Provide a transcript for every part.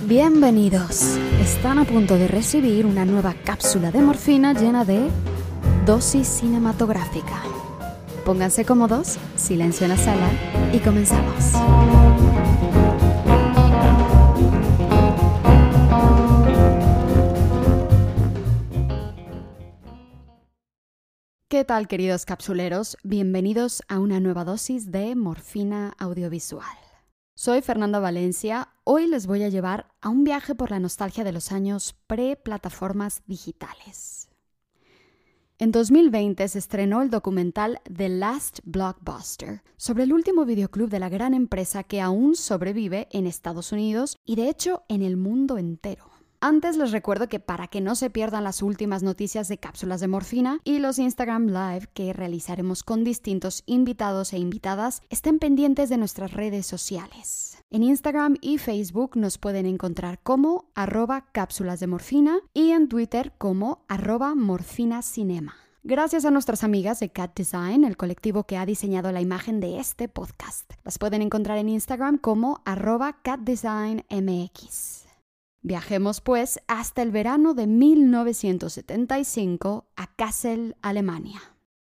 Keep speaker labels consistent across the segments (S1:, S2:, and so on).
S1: Bienvenidos. Están a punto de recibir una nueva cápsula de morfina llena de dosis cinematográfica. Pónganse cómodos, silencio en la sala y comenzamos. ¿Qué tal, queridos capsuleros? Bienvenidos a una nueva dosis de morfina audiovisual. Soy Fernanda Valencia. Hoy les voy a llevar a un viaje por la nostalgia de los años pre-plataformas digitales. En 2020 se estrenó el documental The Last Blockbuster sobre el último videoclub de la gran empresa que aún sobrevive en Estados Unidos y de hecho en el mundo entero. Antes les recuerdo que para que no se pierdan las últimas noticias de cápsulas de morfina y los Instagram Live que realizaremos con distintos invitados e invitadas, estén pendientes de nuestras redes sociales. En Instagram y Facebook nos pueden encontrar como @cápsulas de morfina y en Twitter como @morfinacinema. Gracias a nuestras amigas de Cat Design, el colectivo que ha diseñado la imagen de este podcast. Las pueden encontrar en Instagram como @catdesignmx. Viajemos pues hasta el verano de 1975 a Kassel, Alemania.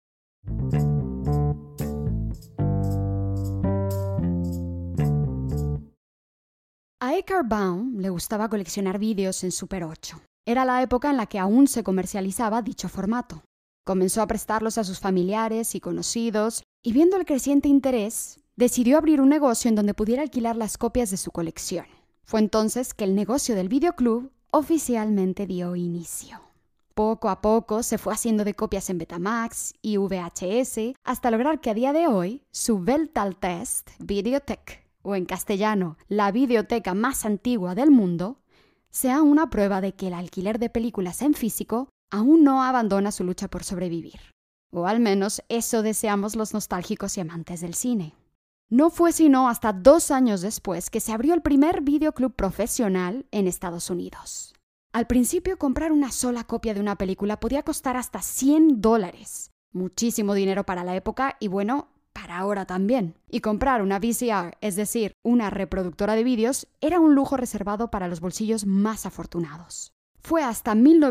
S1: A Eckhard Baum le gustaba coleccionar vídeos en Super 8. Era la época en la que aún se comercializaba dicho formato. Comenzó a prestarlos a sus familiares y conocidos y viendo el creciente interés, decidió abrir un negocio en donde pudiera alquilar las copias de su colección. Fue entonces que el negocio del videoclub oficialmente dio inicio. Poco a poco se fue haciendo de copias en Betamax y VHS hasta lograr que a día de hoy su Weltaltest Videothek, o en castellano, la videoteca más antigua del mundo, sea una prueba de que el alquiler de películas en físico aún no abandona su lucha por sobrevivir. O al menos eso deseamos los nostálgicos y amantes del cine. No fue sino hasta 2 años después que se abrió el primer videoclub profesional en Estados Unidos. Al principio, comprar una sola copia de una película podía costar hasta $100. Muchísimo dinero para la época y bueno, para ahora también. Y comprar una VCR, es decir, una reproductora de vídeos, era un lujo reservado para los bolsillos más afortunados. Fue hasta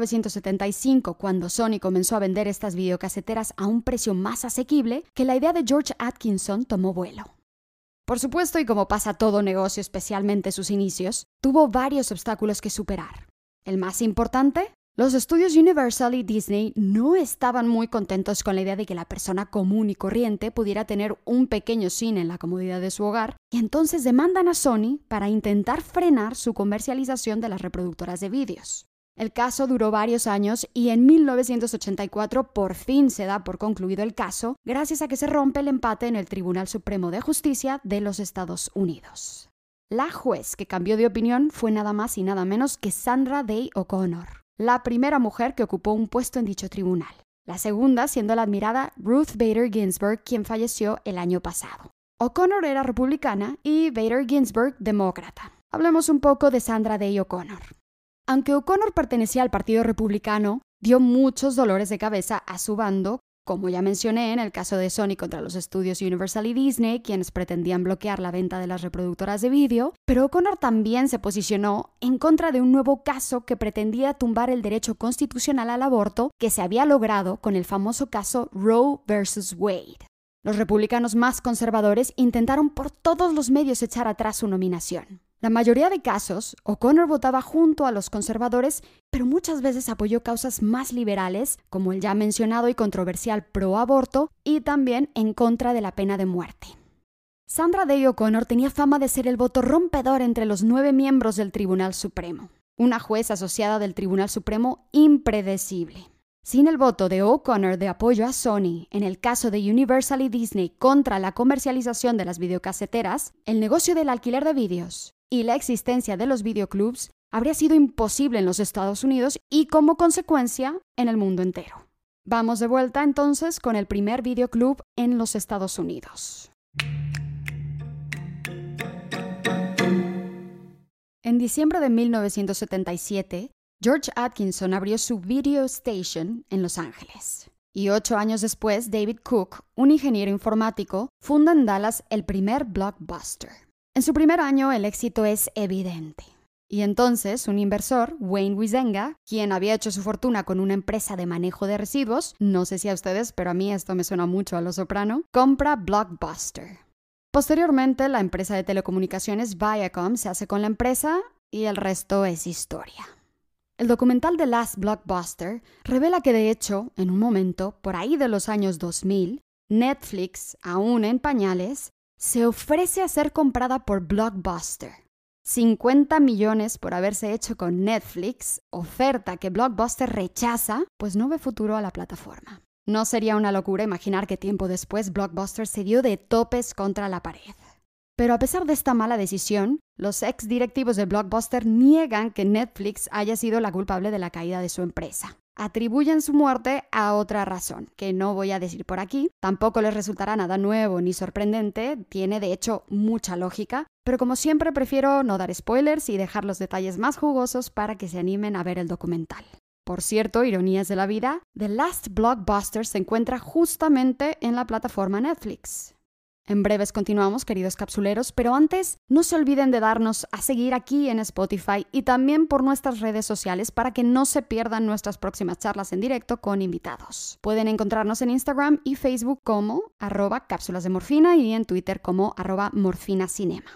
S1: 1975, cuando Sony comenzó a vender estas videocaseteras a un precio más asequible, que la idea de George Atkinson tomó vuelo. Por supuesto, y como pasa todo negocio, especialmente sus inicios, tuvo varios obstáculos que superar. El más importante, los estudios Universal y Disney no estaban muy contentos con la idea de que la persona común y corriente pudiera tener un pequeño cine en la comodidad de su hogar, y entonces demandan a Sony para intentar frenar su comercialización de las reproductoras de vídeos. El caso duró varios años y en 1984 por fin se da por concluido el caso, gracias a que se rompe el empate en el Tribunal Supremo de Justicia de los Estados Unidos. La juez que cambió de opinión fue nada más y nada menos que Sandra Day O'Connor, la primera mujer que ocupó un puesto en dicho tribunal. La segunda siendo la admirada Ruth Bader Ginsburg, quien falleció el año pasado. O'Connor era republicana y Bader Ginsburg demócrata. Hablemos un poco de Sandra Day O'Connor. Aunque O'Connor pertenecía al Partido Republicano, dio muchos dolores de cabeza a su bando, como ya mencioné en el caso de Sony contra los estudios Universal y Disney, quienes pretendían bloquear la venta de las reproductoras de vídeo, pero O'Connor también se posicionó en contra de un nuevo caso que pretendía tumbar el derecho constitucional al aborto que se había logrado con el famoso caso Roe vs. Wade. Los republicanos más conservadores intentaron por todos los medios echar atrás su nominación. La mayoría de casos, O'Connor votaba junto a los conservadores, pero muchas veces apoyó causas más liberales, como el ya mencionado y controversial pro-aborto, y también en contra de la pena de muerte. Sandra Day O'Connor tenía fama de ser el voto rompedor entre los 9 miembros del Tribunal Supremo, una juez asociada del Tribunal Supremo impredecible. Sin el voto de O'Connor de apoyo a Sony en el caso de Universal y Disney contra la comercialización de las videocaseteras, el negocio del alquiler de vídeos y la existencia de los videoclubs habría sido imposible en los Estados Unidos y, como consecuencia, en el mundo entero. Vamos de vuelta entonces con el primer videoclub en los Estados Unidos. En diciembre de 1977, George Atkinson abrió su Video Station en Los Ángeles. Y 8 años después, David Cook, un ingeniero informático, funda en Dallas el primer Blockbuster. En su primer año, el éxito es evidente. Y entonces un inversor, Wayne Huizenga, quien había hecho su fortuna con una empresa de manejo de residuos, no sé si a ustedes, pero a mí esto me suena mucho a Los Soprano, compra Blockbuster. Posteriormente, la empresa de telecomunicaciones Viacom se hace con la empresa y el resto es historia. El documental The Last Blockbuster revela que de hecho, en un momento, por ahí de los años 2000, Netflix, aún en pañales, se ofrece a ser comprada por Blockbuster. 50 millones por haberse hecho con Netflix, oferta que Blockbuster rechaza, pues no ve futuro a la plataforma. No sería una locura imaginar que tiempo después Blockbuster se dio de topes contra la pared. Pero a pesar de esta mala decisión, los ex directivos de Blockbuster niegan que Netflix haya sido la culpable de la caída de su empresa. Atribuyen su muerte a otra razón, que no voy a decir por aquí. Tampoco les resultará nada nuevo ni sorprendente, tiene de hecho mucha lógica, pero como siempre prefiero no dar spoilers y dejar los detalles más jugosos para que se animen a ver el documental. Por cierto, ironías de la vida, The Last Blockbuster se encuentra justamente en la plataforma Netflix. En breves continuamos, queridos capsuleros, pero antes no se olviden de darnos a seguir aquí en Spotify y también por nuestras redes sociales para que no se pierdan nuestras próximas charlas en directo con invitados. Pueden encontrarnos en Instagram y Facebook como @cápsulasdemorfina y en Twitter como @morfinacinema.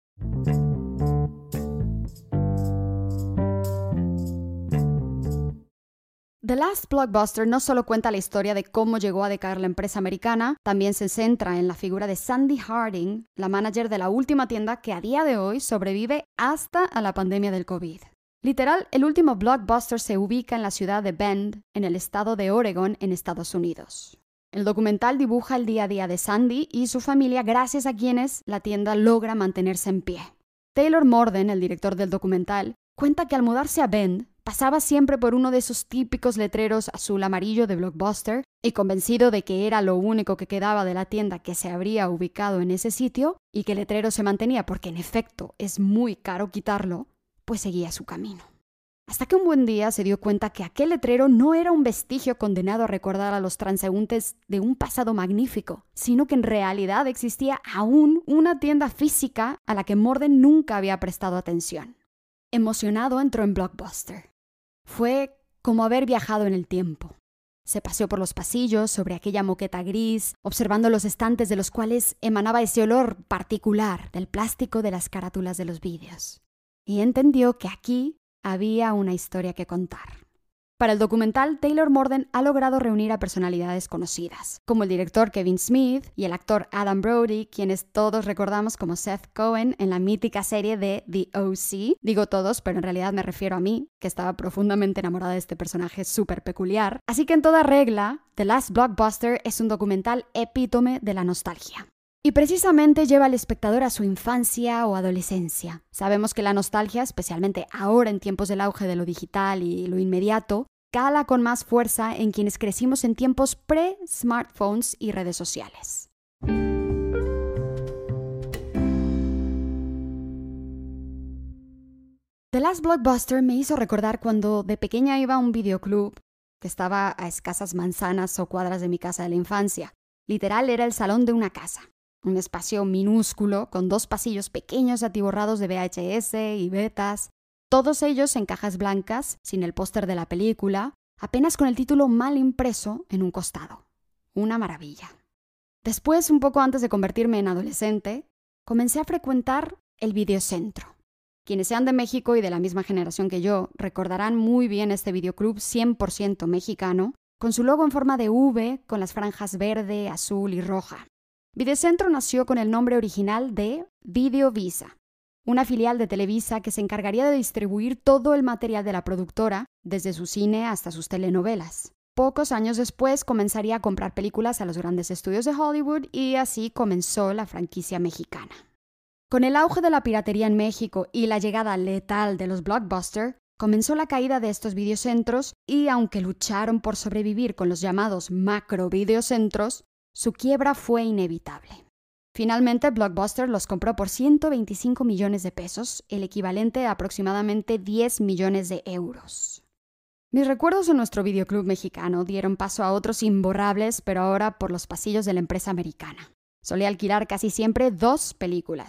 S1: The Last Blockbuster no solo cuenta la historia de cómo llegó a decaer la empresa americana, también se centra en la figura de Sandy Harding, la manager de la última tienda que a día de hoy sobrevive hasta a la pandemia del COVID. Literal, el último Blockbuster se ubica en la ciudad de Bend, en el estado de Oregon, en Estados Unidos. El documental dibuja el día a día de Sandy y su familia gracias a quienes la tienda logra mantenerse en pie. Taylor Morden, el director del documental, cuenta que al mudarse a Bend, pasaba siempre por uno de esos típicos letreros azul-amarillo de Blockbuster y convencido de que era lo único que quedaba de la tienda que se habría ubicado en ese sitio y que el letrero se mantenía porque en efecto es muy caro quitarlo, pues seguía su camino. Hasta que un buen día se dio cuenta que aquel letrero no era un vestigio condenado a recordar a los transeúntes de un pasado magnífico, sino que en realidad existía aún una tienda física a la que Morden nunca había prestado atención. Emocionado entró en Blockbuster. Fue como haber viajado en el tiempo. Se paseó por los pasillos sobre aquella moqueta gris, observando los estantes de los cuales emanaba ese olor particular del plástico de las carátulas de los vídeos. Y entendió que aquí había una historia que contar. Para el documental, Taylor Morden ha logrado reunir a personalidades conocidas, como el director Kevin Smith y el actor Adam Brody, quienes todos recordamos como Seth Cohen en la mítica serie de The O.C. Digo todos, pero en realidad me refiero a mí, que estaba profundamente enamorada de este personaje súper peculiar. Así que en toda regla, The Last Blockbuster es un documental epítome de la nostalgia. Y precisamente lleva al espectador a su infancia o adolescencia. Sabemos que la nostalgia, especialmente ahora en tiempos del auge de lo digital y lo inmediato, cala con más fuerza en quienes crecimos en tiempos pre-smartphones y redes sociales. The Last Blockbuster me hizo recordar cuando de pequeña iba a un videoclub que estaba a escasas manzanas o cuadras de mi casa de la infancia. Literal era el salón de una casa. Un espacio minúsculo con 2 pasillos pequeños atiborrados de VHS y betas, todos ellos en cajas blancas, sin el póster de la película, apenas con el título mal impreso en un costado. Una maravilla. Después, un poco antes de convertirme en adolescente, comencé a frecuentar el Videocentro. Quienes sean de México y de la misma generación que yo recordarán muy bien este videoclub 100% mexicano, con su logo en forma de V con las franjas verde, azul y roja. Videocentro nació con el nombre original de Videovisa, una filial de Televisa que se encargaría de distribuir todo el material de la productora, desde su cine hasta sus telenovelas. Pocos años después comenzaría a comprar películas a los grandes estudios de Hollywood y así comenzó la franquicia mexicana. Con el auge de la piratería en México y la llegada letal de los blockbuster, comenzó la caída de estos videocentros y aunque lucharon por sobrevivir con los llamados macro videocentros, su quiebra fue inevitable. Finalmente, Blockbuster los compró por 125 millones de pesos, el equivalente a aproximadamente 10 millones de euros. Mis recuerdos en nuestro videoclub mexicano dieron paso a otros imborrables, pero ahora por los pasillos de la empresa americana. Solía alquilar casi siempre 2 películas.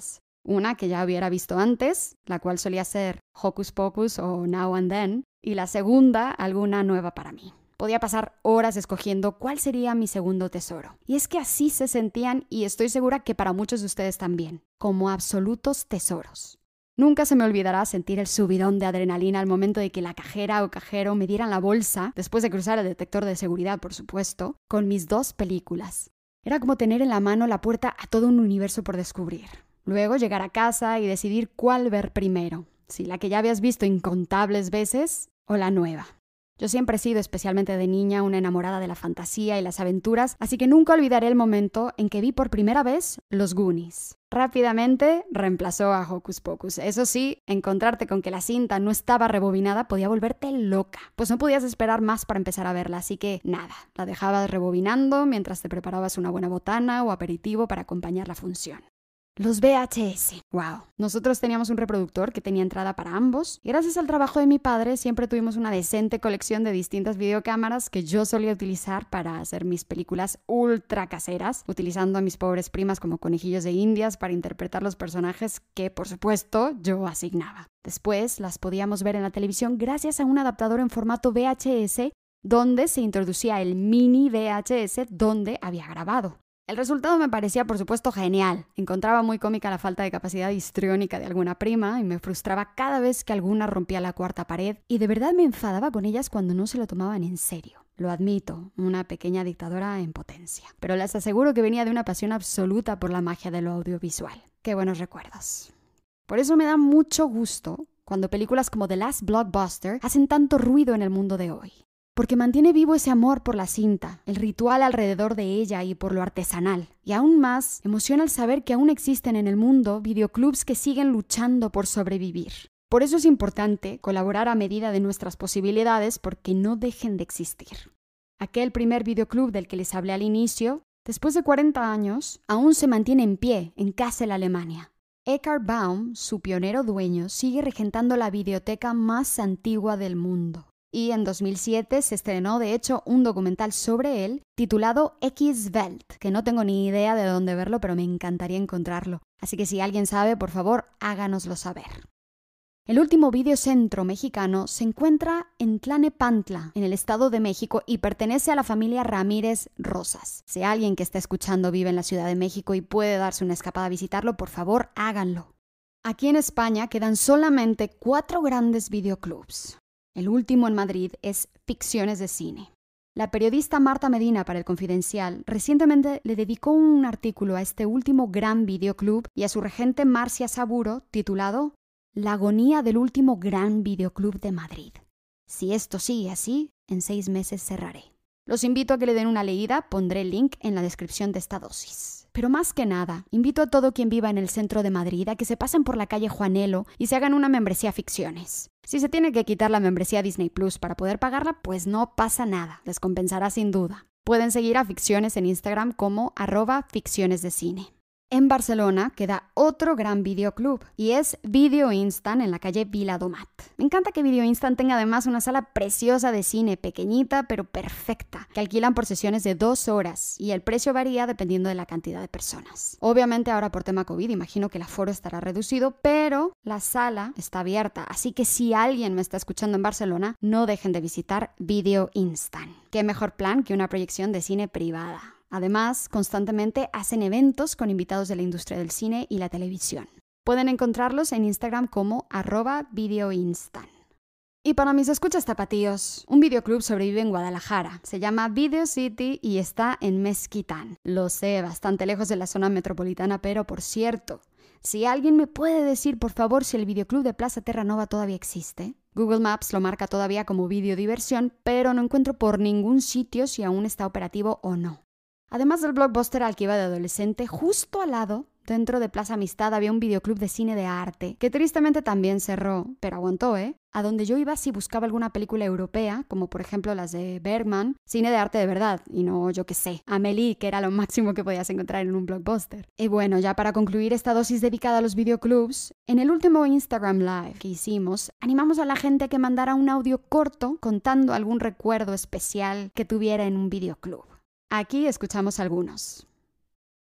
S1: Una que ya hubiera visto antes, la cual solía ser Hocus Pocus o Now and Then, y la segunda, alguna nueva para mí. Podía pasar horas escogiendo cuál sería mi segundo tesoro. Y es que así se sentían, y estoy segura que para muchos de ustedes también, como absolutos tesoros. Nunca se me olvidará sentir el subidón de adrenalina al momento de que la cajera o cajero me dieran la bolsa, después de cruzar el detector de seguridad, por supuesto, con mis 2 películas. Era como tener en la mano la puerta a todo un universo por descubrir. Luego llegar a casa y decidir cuál ver primero, si la que ya habías visto incontables veces o la nueva. Yo siempre he sido, especialmente de niña, una enamorada de la fantasía y las aventuras, así que nunca olvidaré el momento en que vi por primera vez Los Goonies. Rápidamente reemplazó a Hocus Pocus. Eso sí, encontrarte con que la cinta no estaba rebobinada podía volverte loca, pues no podías esperar más para empezar a verla, así que nada, la dejabas rebobinando mientras te preparabas una buena botana o aperitivo para acompañar la función. Los VHS. ¡Wow! Nosotros teníamos un reproductor que tenía entrada para ambos y gracias al trabajo de mi padre siempre tuvimos una decente colección de distintas videocámaras que yo solía utilizar para hacer mis películas ultra caseras, utilizando a mis pobres primas como conejillos de indias para interpretar los personajes que, por supuesto, yo asignaba. Después las podíamos ver en la televisión gracias a un adaptador en formato VHS donde se introducía el mini VHS donde había grabado. El resultado me parecía, por supuesto, genial. Encontraba muy cómica la falta de capacidad histriónica de alguna prima y me frustraba cada vez que alguna rompía la cuarta pared y de verdad me enfadaba con ellas cuando no se lo tomaban en serio. Lo admito, una pequeña dictadora en potencia. Pero les aseguro que venía de una pasión absoluta por la magia de lo audiovisual. ¡Qué buenos recuerdos! Por eso me da mucho gusto cuando películas como The Last Blockbuster hacen tanto ruido en el mundo de hoy. Porque mantiene vivo ese amor por la cinta, el ritual alrededor de ella y por lo artesanal. Y aún más, emociona el saber que aún existen en el mundo videoclubs que siguen luchando por sobrevivir. Por eso es importante colaborar a medida de nuestras posibilidades porque no dejen de existir. Aquel primer videoclub del que les hablé al inicio, después de 40 años, aún se mantiene en pie en Kassel, Alemania. Eckhard Baum, su pionero dueño, sigue regentando la videoteca más antigua del mundo. Y en 2007 se estrenó, de hecho, un documental sobre él titulado X-Welt, que no tengo ni idea de dónde verlo, pero me encantaría encontrarlo. Así que si alguien sabe, por favor, háganoslo saber. El último videocentro mexicano se encuentra en Tlanepantla, en el Estado de México, y pertenece a la familia Ramírez Rosas. Si alguien que está escuchando vive en la Ciudad de México y puede darse una escapada a visitarlo, por favor, háganlo. Aquí en España quedan solamente 4 grandes videoclubs. El último en Madrid es Ficciones de Cine. La periodista Marta Medina para El Confidencial recientemente le dedicó un artículo a este último gran videoclub y a su regente Marcia Saburo titulado La agonía del último gran videoclub de Madrid. Si esto sigue así, en 6 meses cerraré. Los invito a que le den una leída, pondré el link en la descripción de esta dosis. Pero más que nada, invito a todo quien viva en el centro de Madrid a que se pasen por la calle Juanelo y se hagan una membresía Ficciones. Si se tiene que quitar la membresía Disney Plus para poder pagarla, pues no pasa nada, les compensará sin duda. Pueden seguir a Ficciones en Instagram como @ficcionesdecine. En Barcelona queda otro gran videoclub y es Video Instant en la calle Viladomat. Me encanta que Video Instant tenga además una sala preciosa de cine, pequeñita pero perfecta, que alquilan por sesiones de 2 horas y el precio varía dependiendo de la cantidad de personas. Obviamente ahora por tema COVID imagino que el aforo estará reducido, pero la sala está abierta, así que si alguien me está escuchando en Barcelona, no dejen de visitar Video Instant. ¿Qué mejor plan que una proyección de cine privada? Además, constantemente hacen eventos con invitados de la industria del cine y la televisión. Pueden encontrarlos en Instagram como @videoinstant. Y para mis escuchas tapatíos, un videoclub sobrevive en Guadalajara. Se llama Video City y está en Mezquitán. Lo sé, bastante lejos de la zona metropolitana, pero por cierto, si alguien me puede decir, por favor, si el videoclub de Plaza Terranova todavía existe. Google Maps lo marca todavía como videodiversión, pero no encuentro por ningún sitio si aún está operativo o no. Además del Blockbuster al que iba de adolescente, justo al lado, dentro de Plaza Amistad, había un videoclub de cine de arte, que tristemente también cerró, pero aguantó, a donde yo iba si buscaba alguna película europea, como por ejemplo las de Bergman, cine de arte de verdad, y no, yo qué sé, Amélie, que era lo máximo que podías encontrar en un Blockbuster. Y bueno, ya para concluir esta dosis dedicada a los videoclubs, en el último Instagram Live que hicimos, animamos a la gente a que mandara un audio corto contando algún recuerdo especial que tuviera en un videoclub. Aquí escuchamos algunos.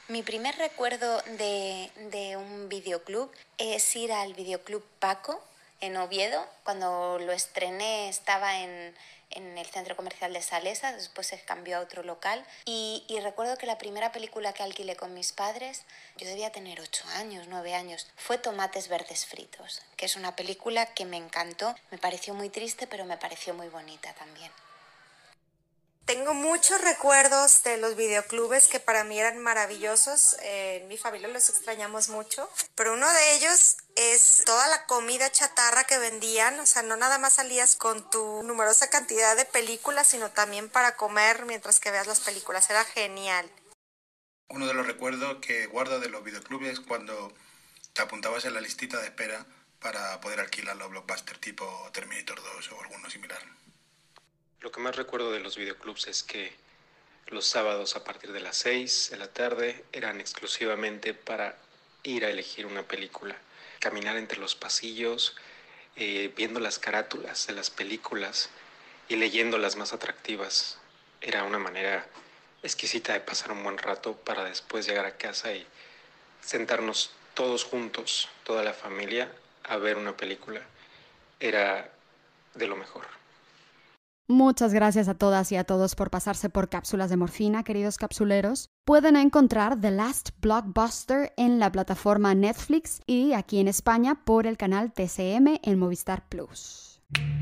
S2: Mi primer recuerdo de un videoclub es ir al videoclub Paco en Oviedo. Cuando lo estrené estaba en el centro comercial de Salesa, después se cambió a otro local y recuerdo que la primera película que alquilé con mis padres, yo debía tener 8 años, 9 años, fue Tomates verdes fritos, que es una película que me encantó, me pareció muy triste pero me pareció muy bonita también.
S3: Tengo muchos recuerdos de los videoclubes que para mí eran maravillosos. En mi familia los extrañamos mucho, pero uno de ellos es toda la comida chatarra que vendían. O sea, no nada más salías con tu numerosa cantidad de películas, sino también para comer mientras que veas las películas. Era genial.
S4: Uno de los recuerdos que guardo de los videoclubes es cuando te apuntabas en la listita de espera para poder alquilar los blockbusters tipo Terminator 2 o alguno similar.
S5: Lo que más recuerdo de los videoclubs es que los sábados a partir de las 6 de la tarde eran exclusivamente para ir a elegir una película, caminar entre los pasillos, viendo las carátulas de las películas y leyendo las más atractivas. Era una manera exquisita de pasar un buen rato para después llegar a casa y sentarnos todos juntos, toda la familia, a ver una película. Era de lo mejor.
S1: Muchas gracias a todas y a todos por pasarse por Cápsulas de Morfina, queridos capsuleros. Pueden encontrar The Last Blockbuster en la plataforma Netflix y aquí en España por el canal TCM en Movistar Plus.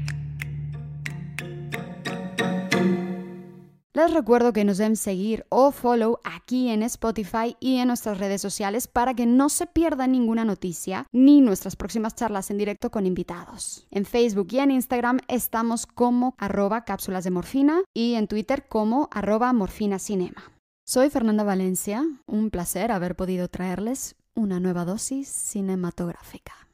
S1: Les recuerdo que nos den seguir o follow aquí en Spotify y en nuestras redes sociales para que no se pierdan ninguna noticia ni nuestras próximas charlas en directo con invitados. En Facebook y en Instagram estamos como @cápsulas de morfina y en Twitter como @morfinacinema. Soy Fernanda Valencia, un placer haber podido traerles una nueva dosis cinematográfica.